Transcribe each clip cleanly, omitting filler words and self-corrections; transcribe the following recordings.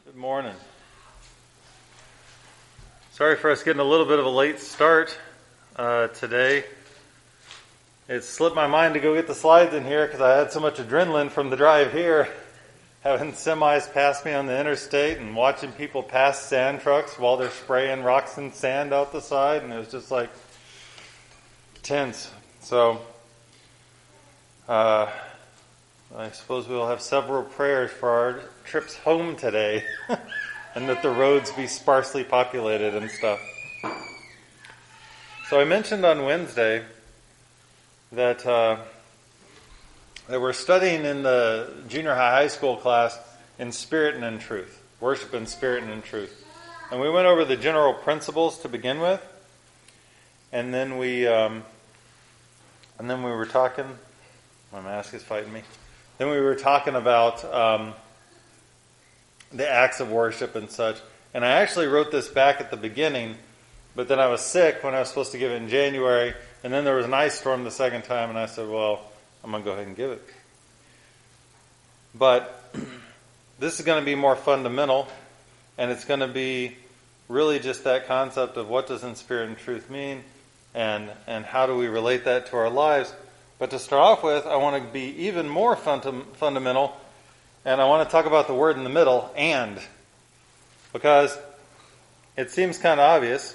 Good morning. Sorry for us getting a little bit of a late start today. It slipped my mind to go get the slides in here because I had so much adrenaline from the drive here, having semis pass me on the interstate and watching people pass sand trucks while they're spraying rocks and sand out the side, and it was just like tense. So I suppose we'll have several prayers for our trips home today and that the roads be sparsely populated and stuff. So I mentioned on Wednesday that we're studying in the junior high school class in spirit and in truth, worship in spirit and in truth. And we went over the general principles to begin with, and then we were talking. My mask is fighting me. Then we were talking about the acts of worship and such. And I actually wrote this back at the beginning, but then I was sick when I was supposed to give it in January, and then there was an ice storm the second time, and I said, well, I'm going to go ahead and give it. But this is going to be more fundamental, and it's going to be really just that concept of what does in spirit and truth mean, and how do we relate that to our lives. But to start off with, I want to be even more fundamental, and I want to talk about the word in the middle, and. Because it seems kind of obvious.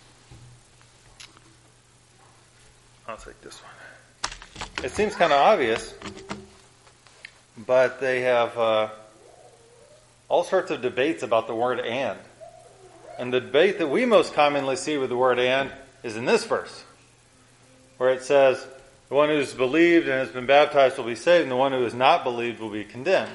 I'll take this one. It seems kind of obvious, but they have all sorts of debates about the word and. And the debate that we most commonly see with the word and is in this verse, where it says, the one who has believed and has been baptized will be saved, and the one who has not believed will be condemned.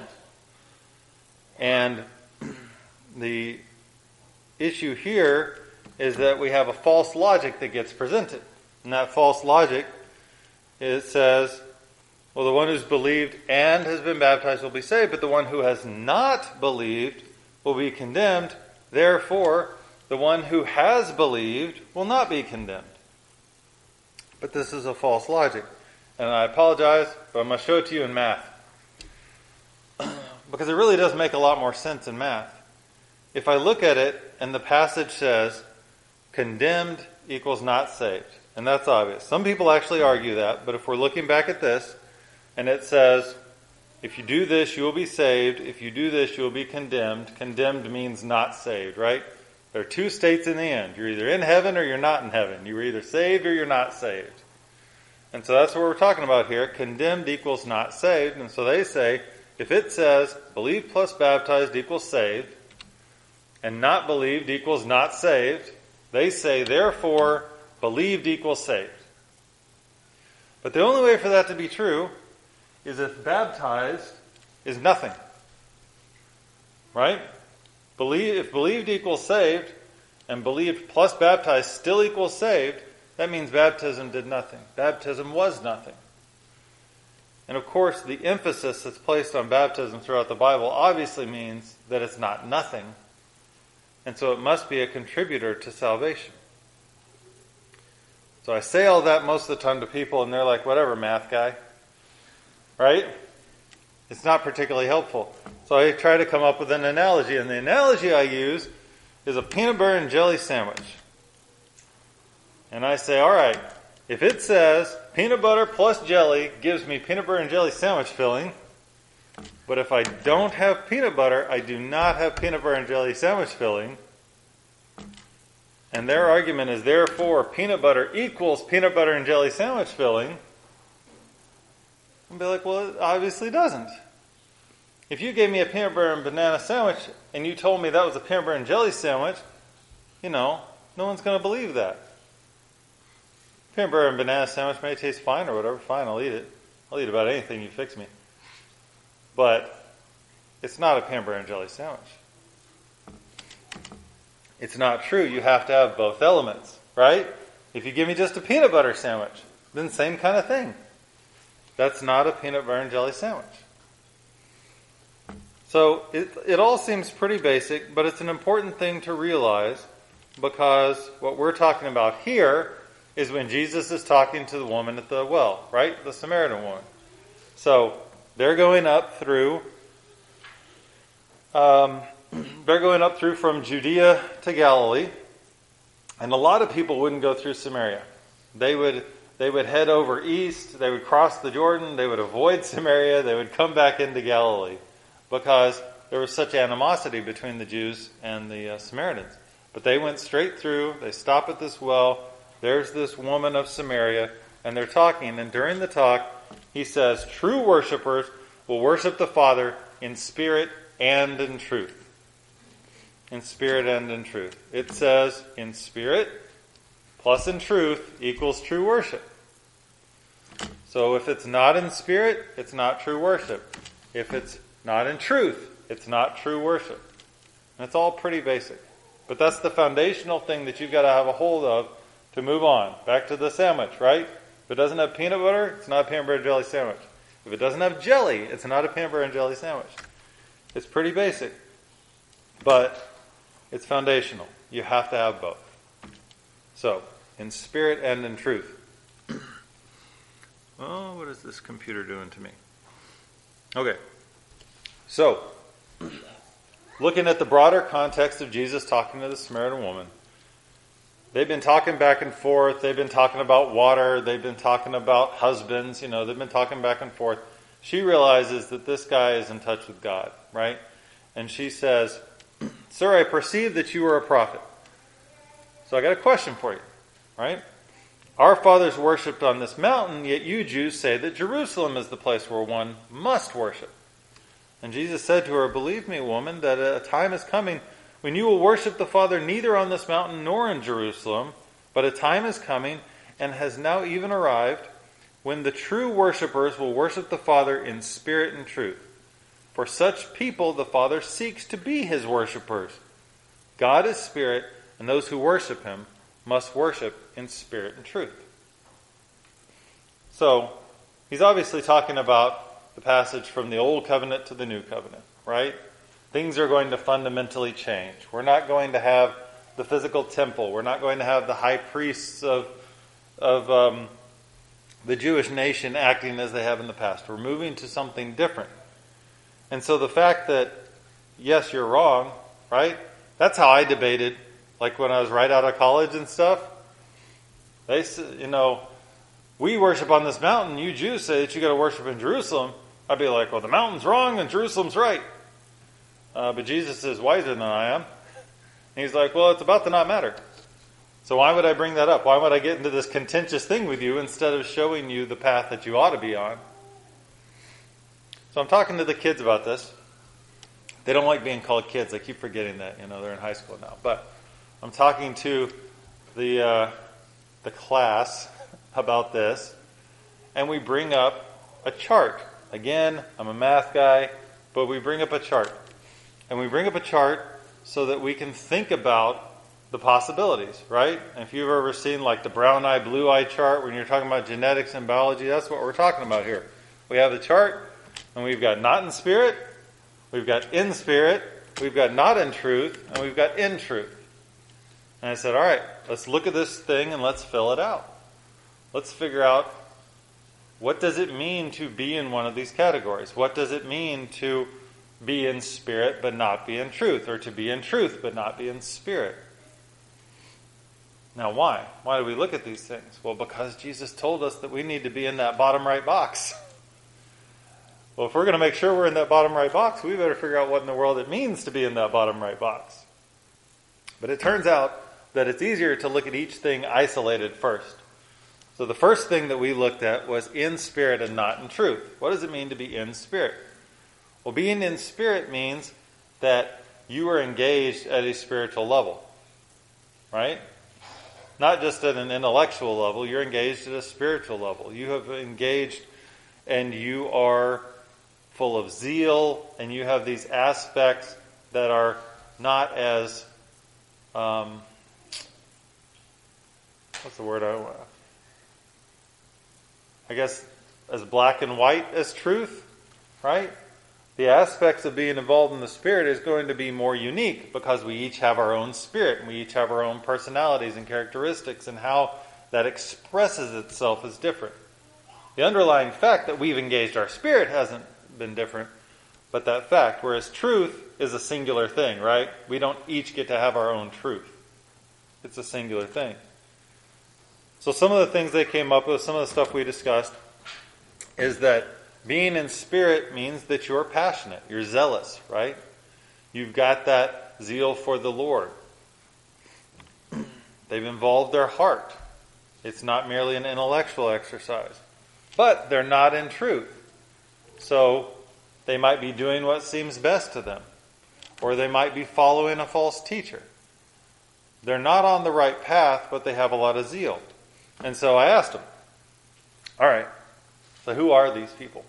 And the issue here is that we have a false logic that gets presented. And that false logic, it says, well, the one who's believed and has been baptized will be saved, but the one who has not believed will be condemned. Therefore, the one who has believed will not be condemned. But this is a false logic. And I apologize, but I'm going to show it to you in math. Because it really does make a lot more sense in math. If I look at it and the passage says, condemned equals not saved. And that's obvious. Some people actually argue that, but if we're looking back at this, and it says, if you do this, you will be saved. If you do this, you will be condemned. Condemned means not saved, right? There are two states in the end. You're either in heaven or you're not in heaven. You're either saved or you're not saved. And so that's what we're talking about here. Condemned equals not saved. And so they say, if it says believed plus baptized equals saved, and not believed equals not saved, they say, therefore, believed equals saved. But the only way for that to be true is if baptized is nothing. Right? If believed equals saved, and believed plus baptized still equals saved, that means baptism did nothing. Baptism was nothing. And of course, the emphasis that's placed on baptism throughout the Bible obviously means that it's not nothing. And so it must be a contributor to salvation. So I say all that most of the time to people, and they're like, whatever, math guy. Right? It's not particularly helpful. So I try to come up with an analogy, and the analogy I use is a peanut butter and jelly sandwich. And I say, all right, if it says peanut butter plus jelly gives me peanut butter and jelly sandwich filling, but if I don't have peanut butter, I do not have peanut butter and jelly sandwich filling. And their argument is, therefore, peanut butter equals peanut butter and jelly sandwich filling. I'd be like, well, it obviously doesn't. If you gave me a peanut butter and banana sandwich and you told me that was a peanut butter and jelly sandwich, no one's going to believe that. Peanut butter and banana sandwich may taste fine or whatever. Fine, I'll eat it. I'll eat about anything you fix me. But it's not a peanut butter and jelly sandwich. It's not true. You have to have both elements, right? If you give me just a peanut butter sandwich, then same kind of thing. That's not a peanut butter and jelly sandwich. So it all seems pretty basic, but it's an important thing to realize, because what we're talking about here is when Jesus is talking to the woman at the well, right? The Samaritan woman. So they're going up through they're going up through from Judea to Galilee, and a lot of people wouldn't go through Samaria. They would head over east, they would cross the Jordan, they would avoid Samaria, they would come back into Galilee, because there was such animosity between the Jews and the Samaritans. But they went straight through, they stop at this well, there's this woman of Samaria, and they're talking, and during the talk, he says, true worshipers will worship the Father in spirit and in truth. In spirit and in truth. It says, in spirit plus in truth equals true worship. So if it's not in spirit, it's not true worship. If it's not in truth, it's not true worship. And it's all pretty basic. But that's the foundational thing that you've got to have a hold of to move on. Back to the sandwich, right? If it doesn't have peanut butter, it's not a peanut butter and jelly sandwich. If it doesn't have jelly, it's not a peanut butter and jelly sandwich. It's pretty basic. But it's foundational. You have to have both. So, in spirit and in truth. Oh, what is this computer doing to me? Okay. So, looking at the broader context of Jesus talking to the Samaritan woman, they've been talking back and forth. They've been talking about water. They've been talking about husbands. They've been talking back and forth. She realizes that this guy is in touch with God, right? And she says, Sir, I perceive that you are a prophet. So I got a question for you, right? Our fathers worshipped on this mountain, yet you Jews say that Jerusalem is the place where one must worship. And Jesus said to her, Believe me, woman, that a time is coming when you will worship the Father neither on this mountain nor in Jerusalem, but a time is coming, and has now even arrived, when the true worshipers will worship the Father in spirit and truth. For such people the Father seeks to be his worshipers. God is spirit, and those who worship him must worship in spirit and truth. So, he's obviously talking about the passage from the Old Covenant to the New Covenant, right? Things are going to fundamentally change. We're not going to have the physical temple. We're not going to have the high priests of the Jewish nation acting as they have in the past. We're moving to something different. And so the fact that, yes, you're wrong, right? That's how I debated, like when I was right out of college and stuff. They, we worship on this mountain. You Jews say that you got to worship in Jerusalem. I'd be like, well, the mountain's wrong and Jerusalem's right. But Jesus is wiser than I am. And he's like, well, it's about to not matter. So why would I bring that up? Why would I get into this contentious thing with you instead of showing you the path that you ought to be on? So I'm talking to the kids about this. They don't like being called kids. I keep forgetting that. They're in high school now. But I'm talking to the class about this. And we bring up a chart. Again, I'm a math guy, but we bring up a chart. And we bring up a chart so that we can think about the possibilities, right? And if you've ever seen like the brown eye, blue eye chart when you're talking about genetics and biology, that's what we're talking about here. We have the chart, and we've got not in spirit, we've got in spirit, we've got not in truth, and we've got in truth. And I said, all right, let's look at this thing and let's fill it out. Let's figure out, what does it mean to be in one of these categories? What does it mean to be in spirit but not be in truth, or to be in truth but not be in spirit? Now why? Why do we look at these things? Well, because Jesus told us that we need to be in that bottom right box. Well, if we're going to make sure we're in that bottom right box, we better figure out what in the world it means to be in that bottom right box. But it turns out that it's easier to look at each thing isolated first. So the first thing that we looked at was in spirit and not in truth. What does it mean to be in spirit? Well, being in spirit means that you are engaged at a spiritual level, right? Not just at an intellectual level, you're engaged at a spiritual level. You have engaged and you are full of zeal, and you have these aspects that are not as, what's the word I guess, as black and white as truth, right? The aspects of being involved in the Spirit is going to be more unique because we each have our own spirit, and we each have our own personalities and characteristics, and how that expresses itself is different. The underlying fact that we've engaged our spirit hasn't been different, but that fact. Whereas truth is a singular thing, right? We don't each get to have our own truth. It's a singular thing. So some of the things they came up with, some of the stuff we discussed, is that being in spirit means that you're passionate, you're zealous, right? You've got that zeal for the Lord. They've involved their heart. It's not merely an intellectual exercise. But they're not in truth. So they might be doing what seems best to them. Or they might be following a false teacher. They're not on the right path, but they have a lot of zeal. And so I asked them, all right, so who are these people?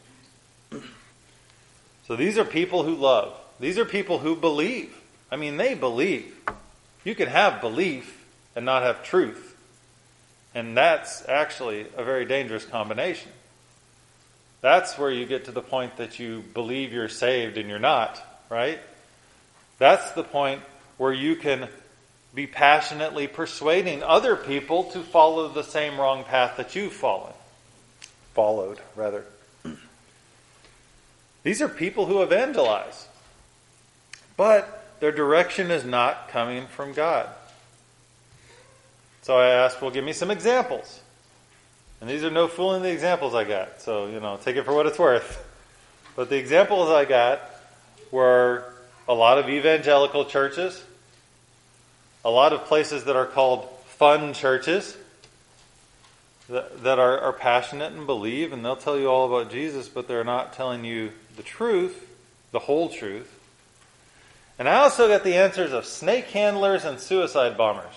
So these are people who love. These are people who believe. I mean, they believe. You can have belief and not have truth. And that's actually a very dangerous combination. That's where you get to the point that you believe you're saved and you're not, right? That's the point where you can be passionately persuading other people to follow the same wrong path that you've followed. These are people who evangelize, but their direction is not coming from God. So I asked, well, give me some examples. And these are no fooling the examples I got. So, take it for what it's worth. But the examples I got were a lot of evangelical churches, a lot of places that are called fun churches, that are passionate and believe, and they'll tell you all about Jesus, but they're not telling you the truth, the whole truth. And I also got the answers of snake handlers and suicide bombers.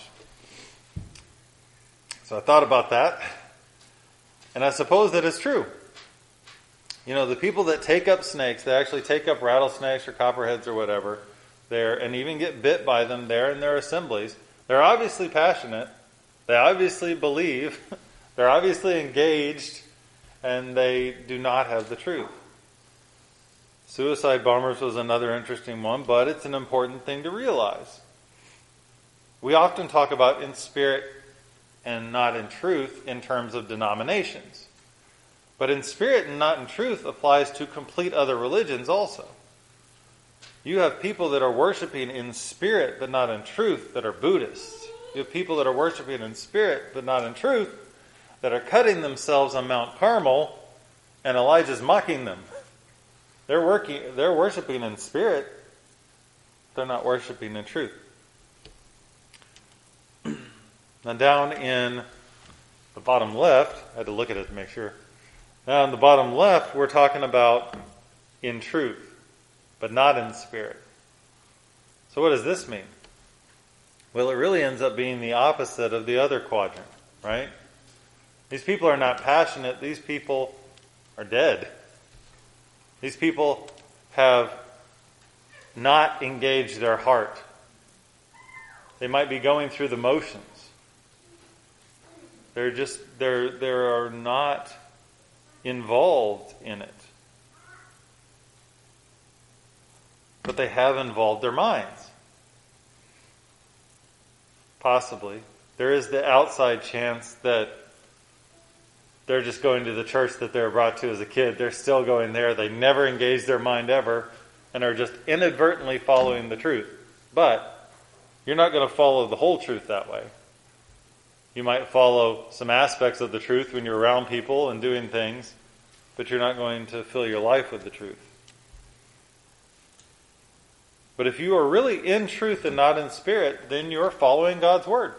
So I thought about that, and I suppose that it's true. The people that take up snakes, they actually take up rattlesnakes or copperheads or whatever, and even get bit by them there in their assemblies. They're obviously passionate. They obviously believe. They're obviously engaged, and they do not have the truth. Suicide bombers was another interesting one, but it's an important thing to realize. We often talk about in spirit and not in truth in terms of denominations. But in spirit and not in truth applies to complete other religions also. You have people that are worshiping in spirit but not in truth that are Buddhists. You have people that are worshiping in spirit but not in truth that are cutting themselves on Mount Carmel, and Elijah's mocking them. They're worshiping in spirit. They're not worshiping in truth. Now down in the bottom left, I had to look at it to make sure. Now in the bottom left, we're talking about in truth, but not in spirit. So what does this mean? Well, it really ends up being the opposite of the other quadrant, right? These people are not passionate. These people are dead. These people have not engaged their heart. They might be going through the motions. They are not involved in it. But they have involved their minds. Possibly. There is the outside chance that they're just going to the church that they were brought to as a kid. They're still going there. They never engage their mind ever and are just inadvertently following the truth. But you're not going to follow the whole truth that way. You might follow some aspects of the truth when you're around people and doing things, but you're not going to fill your life with the truth. But if you are really in truth and not in spirit, then you're following God's word.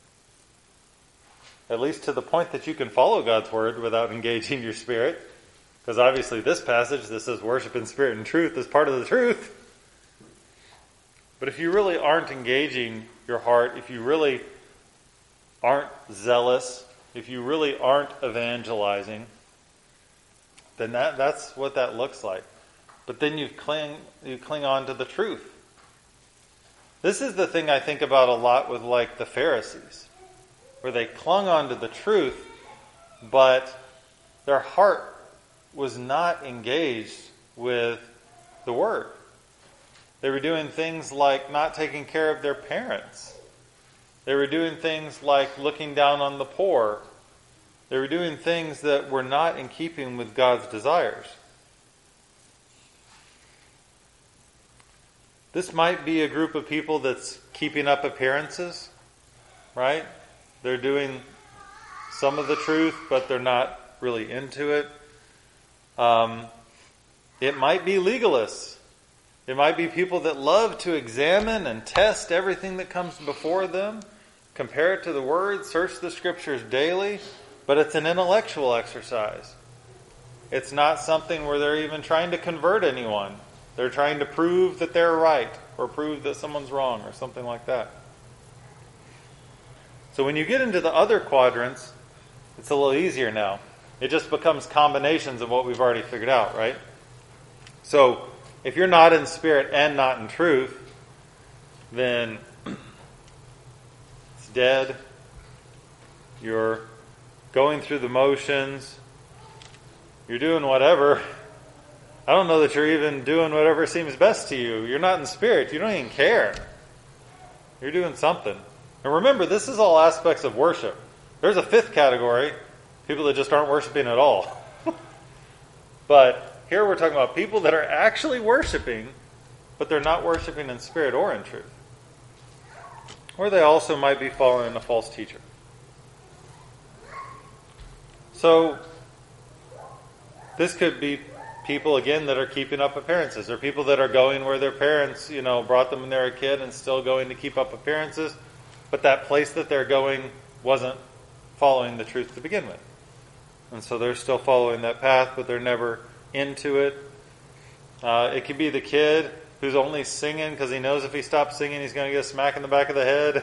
At least to the point that you can follow God's word without engaging your spirit. Because obviously this passage, this says worship in spirit and truth, is part of the truth. But if you really aren't engaging your heart, if you really aren't zealous, if you really aren't evangelizing, then that's what that looks like. But then you cling on to the truth. This is the thing I think about a lot with like the Pharisees, where they clung on to the truth, but their heart was not engaged with the word. They were doing things like not taking care of their parents. They were doing things like looking down on the poor. They were doing things that were not in keeping with God's desires. This might be a group of people that's keeping up appearances, right? They're doing some of the truth, but they're not really into it. It might be legalists. It might be people that love to examine and test everything that comes before them, compare it to the Word, search the Scriptures daily, but it's an intellectual exercise. It's not something where they're even trying to convert anyone. They're trying to prove that they're right or prove that someone's wrong or something like that. So when you get into the other quadrants, it's a little easier now. It just becomes combinations of what we've already figured out, right? So if you're not in spirit and not in truth, then it's dead. You're going through the motions. You're doing whatever. I don't know that you're even doing whatever seems best to you. You're not in spirit. You don't even care. You're doing something. And remember, this is all aspects of worship. There's a fifth category, people that just aren't worshiping at all. But here we're talking about people that are actually worshiping, but they're not worshiping in spirit or in truth. Or they also might be following a false teacher. So, this could be people, again, that are keeping up appearances, or people that are going where their parents, brought them when they were a kid and still going to keep up appearances, but that place that they're going wasn't following the truth to begin with. And so they're still following that path, but they're never into it. It could be the kid who's only singing because he knows if he stops singing he's going to get a smack in the back of the head.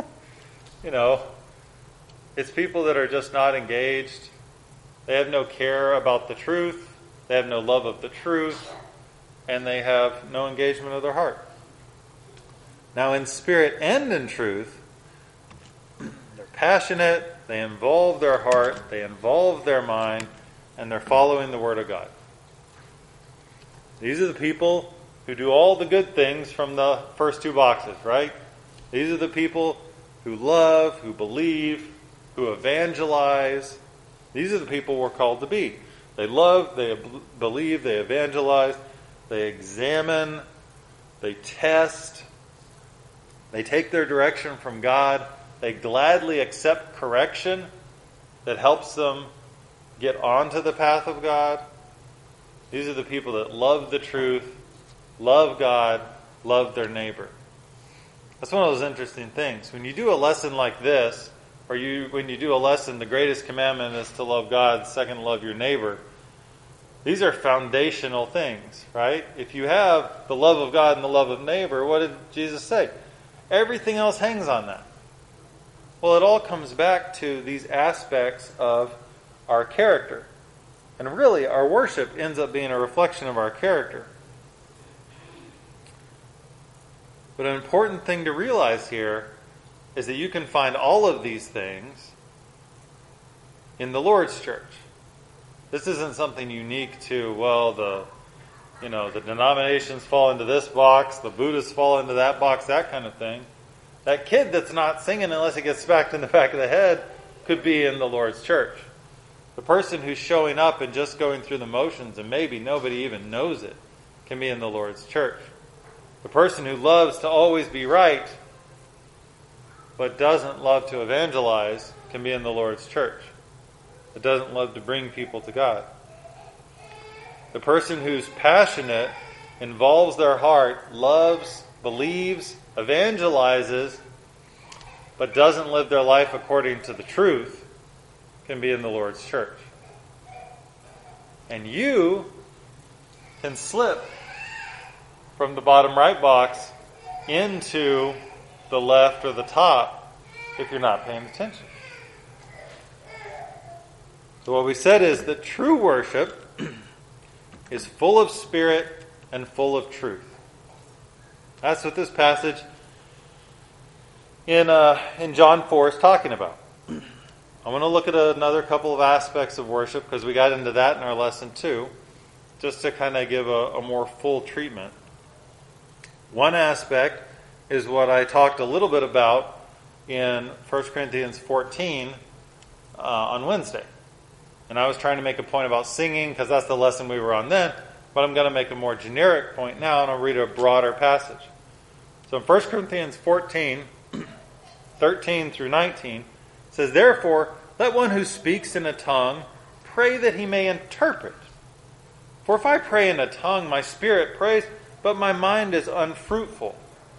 It's people that are just not engaged. They have no care about the truth. They have no love of the truth. And they have no engagement of their heart. Now in spirit and in truth, they're passionate, they involve their heart, they involve their mind, and they're following the Word of God. These are the people who do all the good things from the first two boxes, right? These are the people who love, who believe, who evangelize. These are the people we're called to be. They love, they believe, they evangelize, they examine, they test, they take their direction from God, they gladly accept correction that helps them get onto the path of God. These are the people that love the truth, love God, love their neighbor. That's one of those interesting things. When you do a lesson like this, or when you do a lesson, the greatest commandment is to love God, second, love your neighbor. These are foundational things, right? If you have the love of God and the love of neighbor, what did Jesus say? Everything else hangs on that. Well, it all comes back to these aspects of our character. And really, our worship ends up being a reflection of our character. But an important thing to realize here is that you can find all of these things in the Lord's church. This isn't something unique to, the denominations fall into this box, the Buddhists fall into that box, that kind of thing. That kid that's not singing unless he gets smacked in the back of the head could be in the Lord's church. The person who's showing up and just going through the motions and maybe nobody even knows it can be in the Lord's church. The person who loves to always be right but doesn't love to evangelize can be in the Lord's church. It doesn't love to bring people to God. The person who's passionate, involves their heart, loves, believes, evangelizes, but doesn't live their life according to the truth can be in the Lord's church. And you can slip from the bottom right box into the left or the top if you're not paying attention. So what we said is that true worship is full of spirit and full of truth. That's what this passage in John 4 is talking about. I want to look at another couple of aspects of worship because we got into that in our lesson too, just to kind of give a more full treatment. One aspect is what I talked a little bit about in 1 Corinthians 14 on Wednesday. And I was trying to make a point about singing because that's the lesson we were on then, but I'm going to make a more generic point now and I'll read a broader passage. So in 1 Corinthians 14, 13 through 19, it says, "Therefore, let one who speaks in a tongue pray that he may interpret. For if I pray in a tongue, my spirit prays, but my mind is unfruitful."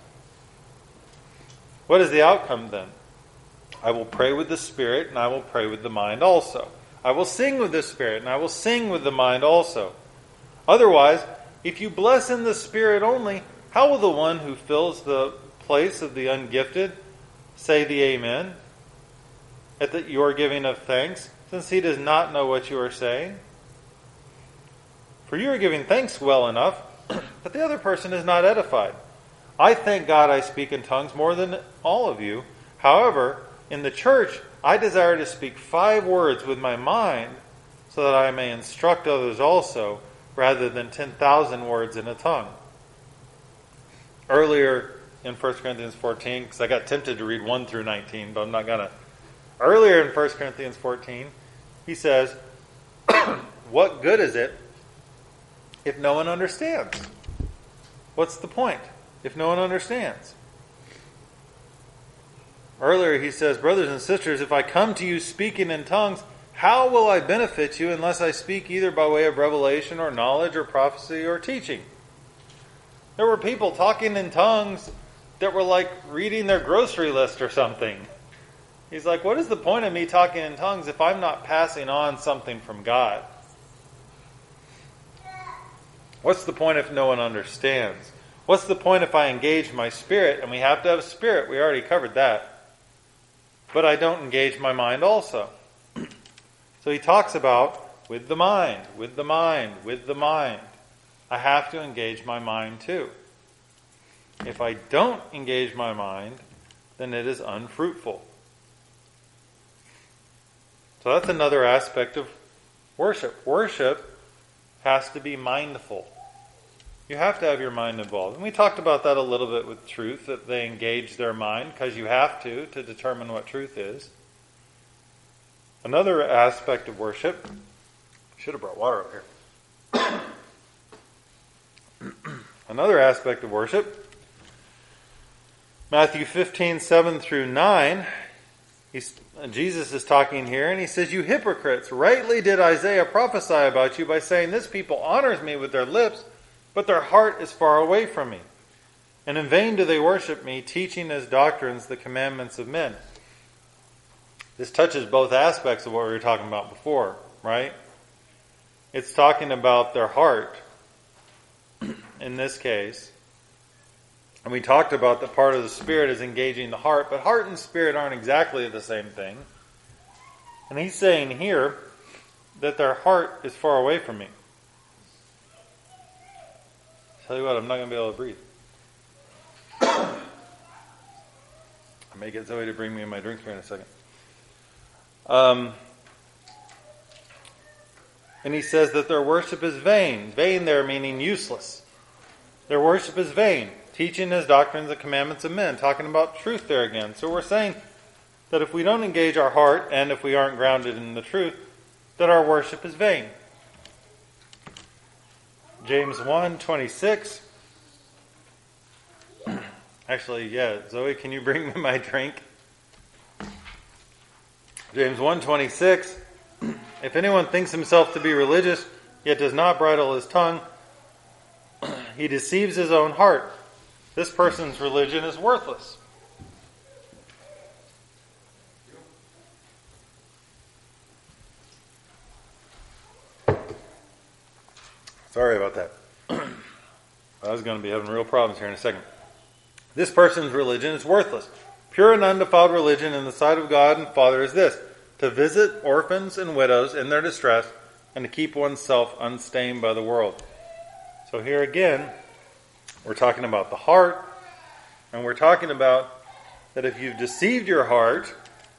What is the outcome then? I will pray with the spirit, and I will pray with the mind also. I will sing with the spirit, and I will sing with the mind also. Otherwise, if you bless in the spirit only, how will the one who fills the place of the ungifted say the Amen at your giving of thanks, since he does not know what you are saying? For you are giving thanks well enough, but the other person is not edified. I thank God I speak in tongues more than all of you. However, in the church, I desire to speak 5 words with my mind, so that I may instruct others also, rather than 10,000 words in a tongue. Earlier in 1 Corinthians 14, because I got tempted to read 1 through 19, but I'm not going to. Earlier in 1 Corinthians 14, he says, "What good is it if no one understands?" What's the point if no one understands? Earlier he says, "Brothers and sisters, if I come to you speaking in tongues, how will I benefit you unless I speak either by way of revelation or knowledge or prophecy or teaching?" There were people talking in tongues that were like reading their grocery list or something. He's like, what is the point of me talking in tongues if I'm not passing on something from God? What's the point if no one understands? What's the point if I engage my spirit? And we have to have spirit. We already covered that. But I don't engage my mind also. So he talks about with the mind, with the mind, with the mind. I have to engage my mind too. If I don't engage my mind, then it is unfruitful. So that's another aspect of worship. Worship has to be mindful. You have to have your mind involved. And we talked about that a little bit with truth, that they engage their mind because you have to determine what truth is. Another aspect of worship, should have brought water up here. Another aspect of worship, Matthew 15, 7 through 9, Jesus is talking here, and he says, "You hypocrites, rightly did Isaiah prophesy about you by saying, 'This people honors me with their lips, but their heart is far away from me. And in vain do they worship me, teaching as doctrines the commandments of men.'" This touches both aspects of what we were talking about before, right? It's talking about their heart, in this case. And we talked about the part of the Spirit is engaging the heart, but heart and spirit aren't exactly the same thing. And he's saying here that their heart is far away from me. Tell you what, I'm not going to be able to breathe. I may get Zoe to bring me my drink here in a second. And he says that their worship is vain. Vain there meaning useless. Their worship is vain. Teaching as doctrines and commandments of men. Talking about truth there again. So we're saying that if we don't engage our heart, and if we aren't grounded in the truth, that our worship is vain. James 1:26. Actually, Zoe, can you bring me my drink? James 1:26. "If anyone thinks himself to be religious, yet does not bridle his tongue, he deceives his own heart. This person's religion is worthless." Sorry about that. I was going to be having real problems here in a second. "This person's religion is worthless. Pure and undefiled religion in the sight of God and Father is this, to visit orphans and widows in their distress and to keep oneself unstained by the world." So here again, we're talking about the heart, and we're talking about that if you've deceived your heart,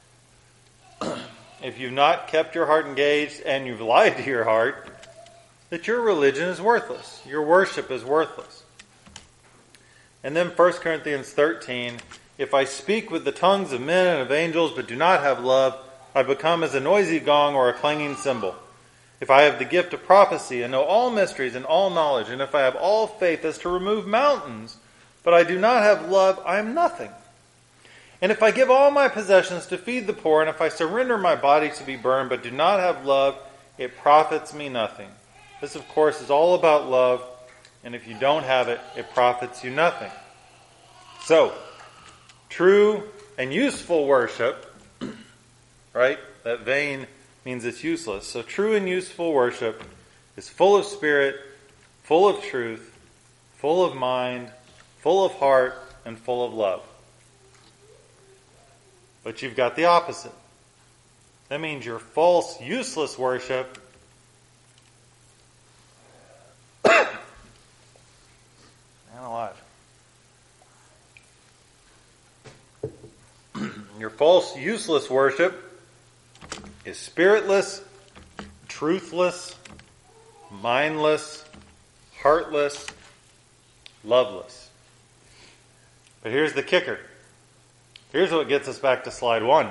if you've not kept your heart engaged and you've lied to your heart, that your religion is worthless. Your worship is worthless. And then 1 Corinthians 13, "If I speak with the tongues of men and of angels but do not have love, I become as a noisy gong or a clanging cymbal. If I have the gift of prophecy and know all mysteries and all knowledge, and if I have all faith as to remove mountains, but I do not have love, I am nothing. And if I give all my possessions to feed the poor, and if I surrender my body to be burned, but do not have love, it profits me nothing. This, of course, is all about love, and if you don't have it, it profits you nothing. So, true and useful worship, right? That vain means it's useless. So true and useful worship is full of spirit, full of truth, full of mind, full of heart, and full of love. But you've got the opposite. That means your false, useless worship man alive. Your false, useless worship is spiritless, truthless, mindless, heartless, loveless. But here's the kicker. Here's what gets us back to slide 1.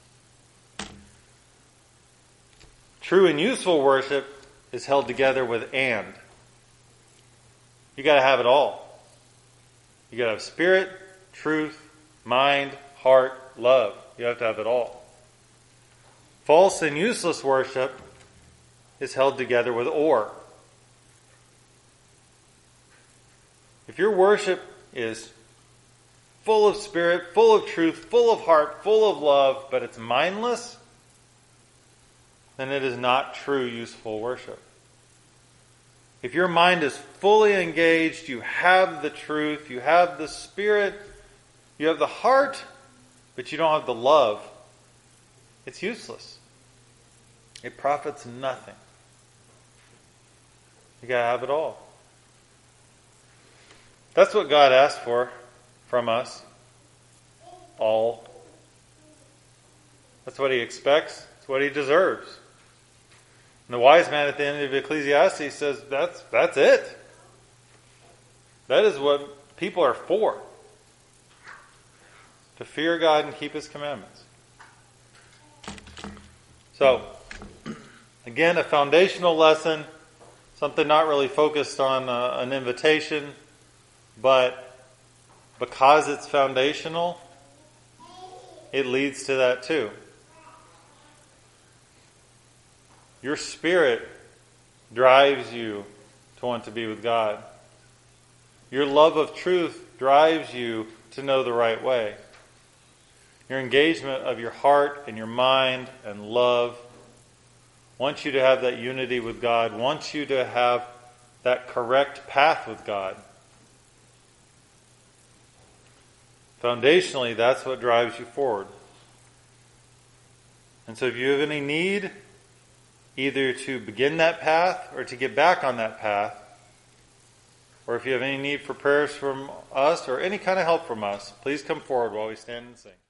True and useful worship is held together with and. You got to have it all. You got to have spirit, truth, mind, heart, love. You have to have it all. False and useless worship is held together with or. If your worship is full of spirit, full of truth, full of heart, full of love, but it's mindless, then it is not true, useful worship. If your mind is fully engaged, you have the truth, you have the spirit, you have the heart, but you don't have the love, it's useless. It profits nothing. You got to have it all. That's what God asked for from us. All. That's what He expects. It's what He deserves. And the wise man at the end of Ecclesiastes says, that's it. That is what people are for. To fear God and keep His commandments. So, again, a foundational lesson. Something not really focused on an invitation, but because it's foundational, it leads to that too. Your spirit drives you to want to be with God. Your love of truth drives you to know the right way. Your engagement of your heart and your mind and love wants you to have that unity with God, wants you to have that correct path with God. Foundationally, that's what drives you forward. And so if you have any need, either to begin that path or to get back on that path, or if you have any need for prayers from us or any kind of help from us, please come forward while we stand and sing.